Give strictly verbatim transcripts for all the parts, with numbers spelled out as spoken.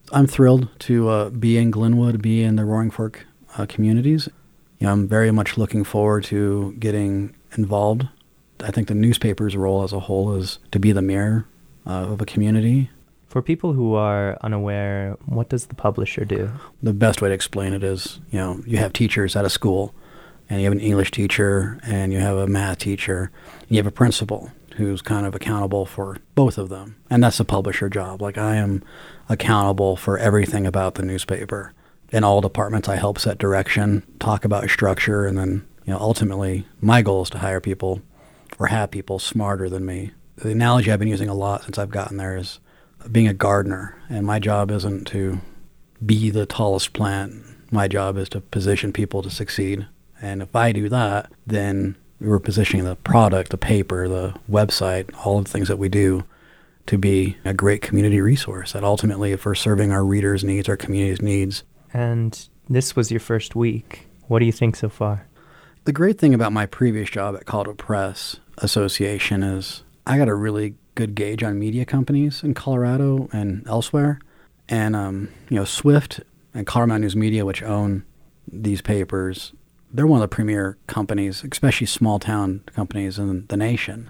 I'm thrilled to uh, be in Glenwood, be in the Roaring Fork uh, communities. You know, I'm very much looking forward to getting involved. I think the newspaper's role as a whole is to be the mirror uh, of a community. For people who are unaware, what does the publisher do? The best way to explain it is, you know, you have teachers at a school, and you have an English teacher, and you have a math teacher, and you have a principal who's kind of accountable for both of them. And that's the publisher job. Like, I am accountable for everything about the newspaper. In all departments, I help set direction, talk about structure, and then, you know, ultimately, my goal is to hire people or have people smarter than me. The analogy I've been using a lot since I've gotten there is being a gardener, and my job isn't to be the tallest plant. My job is to position people to succeed. And if I do that, then we're positioning the product, the paper, the website, all of the things that we do to be a great community resource. That ultimately, if we're serving our readers' needs, our community's needs. And this was your first week. What do you think so far? The great thing about my previous job at Colorado Press Association is I got a really good gauge on media companies in Colorado and elsewhere. And, um, you know, Swift and Colorado News Media, which own these papers, they're one of the premier companies, especially small town companies in the nation.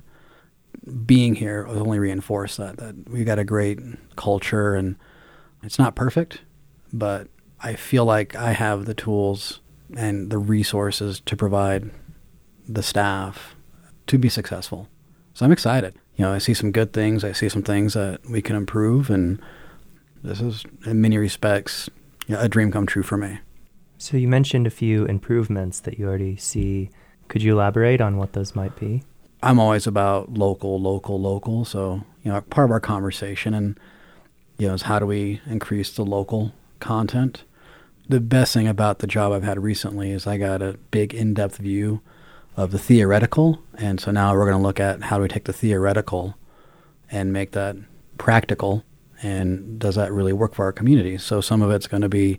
Being here will only reinforce that, that we got a great culture, and it's not perfect, but I feel like I have the tools and the resources to provide the staff to be successful. So I'm excited. You know, I see some good things. I see some things that we can improve, and this is, in many respects, you know, a dream come true for me. So you mentioned a few improvements that you already see. Could you elaborate on what those might be? I'm always about local, local, local. So, you know, part of our conversation and, you know, is how do we increase the local content? The best thing about the job I've had recently is I got a big in-depth view of the theoretical. And so now we're going to look at how do we take the theoretical and make that practical, and does that really work for our community? So some of it's going to be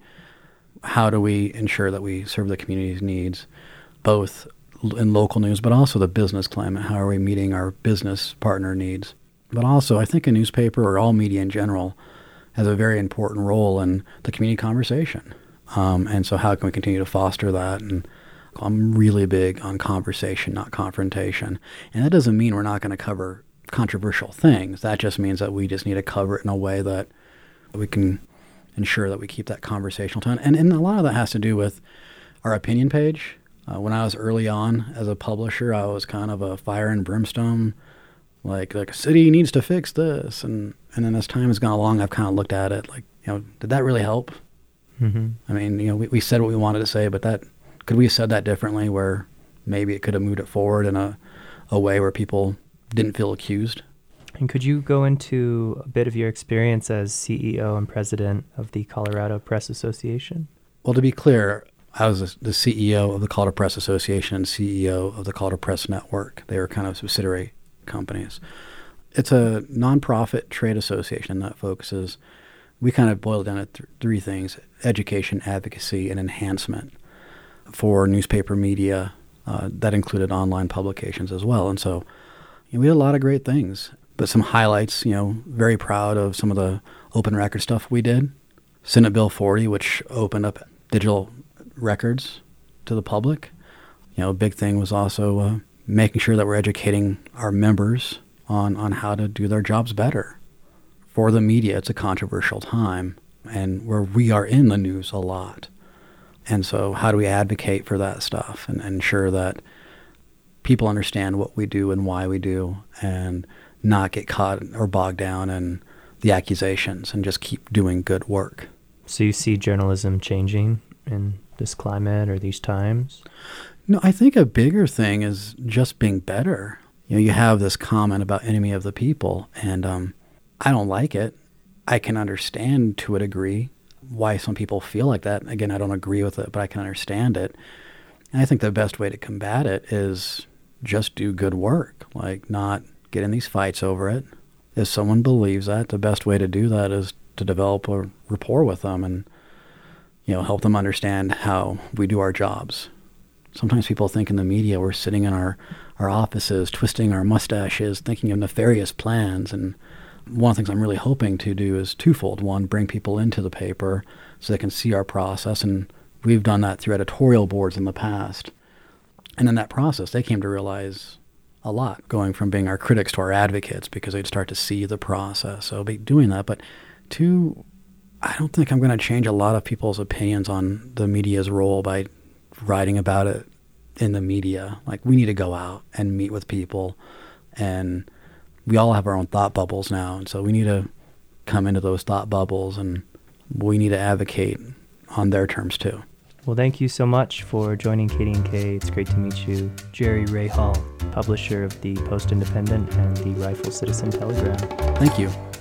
how do we ensure that we serve the community's needs, both in local news, but also the business climate. How are we meeting our business partner needs? But also, I think a newspaper or all media in general has a very important role in the community conversation. Um, and so how can we continue to foster that? And I'm really big on conversation, not confrontation. And that doesn't mean we're not going to cover controversial things. That just means that we just need to cover it in a way that we can ensure that we keep that conversational tone. And, and a lot of that has to do with our opinion page. Uh, when I was early on as a publisher, I was kind of a fire and brimstone, like, like a city needs to fix this. And, and then as time has gone along, I've kind of looked at it like, you know, did that really help? Mm-hmm. I mean, you know, we, we said what we wanted to say, but that could we have said that differently where maybe it could have moved it forward in a, a way where people didn't feel accused? And could you go into a bit of your experience as C E O and president of the Colorado Press Association? Well, to be clear, I was the C E O of the Colorado Press Association and C E O of the Colorado Press Network. They were kind of subsidiary companies. It's a nonprofit trade association that focuses, we kind of boil it down to th- three things: education, advocacy, and enhancement for newspaper media. Uh, that included online publications as well. And so you know, we did a lot of great things. But some highlights, you know, very proud of some of the open record stuff we did. Senate Bill forty, which opened up digital records to the public. You know, a big thing was also uh, making sure that we're educating our members on, on how to do their jobs better. For the media, it's a controversial time, and where we are in the news a lot. And so how do we advocate for that stuff and, and ensure that people understand what we do and why we do, and not get caught or bogged down in the accusations and just keep doing good work. So you see journalism changing in this climate or these times? No, I think a bigger thing is just being better. You know, you have this comment about enemy of the people, and um, I don't like it. I can understand to a degree why some people feel like that. Again, I don't agree with it, but I can understand it. And I think the best way to combat it is just do good work, like not get in these fights over it. If someone believes that, the best way to do that is to develop a rapport with them and, you know, help them understand how we do our jobs. Sometimes people think in the media we're sitting in our, our offices, twisting our mustaches, thinking of nefarious plans. And one of the things I'm really hoping to do is twofold. One, bring people into the paper so they can see our process, and we've done that through editorial boards in the past. And in that process, they came to realize a lot, going from being our critics to our advocates, because they'd start to see the process. So I'll be doing that. But two, I don't think I'm going to change a lot of people's opinions on the media's role by writing about it in the media. Like, we need to go out and meet with people, and we all have our own thought bubbles now. And so we need to come into those thought bubbles, and we need to advocate on their terms too. Well, thank you so much for joining K D and K. It's great to meet you. Jerry Rahal, publisher of the Post-Independent and the Rifle Citizen Telegram. Thank you.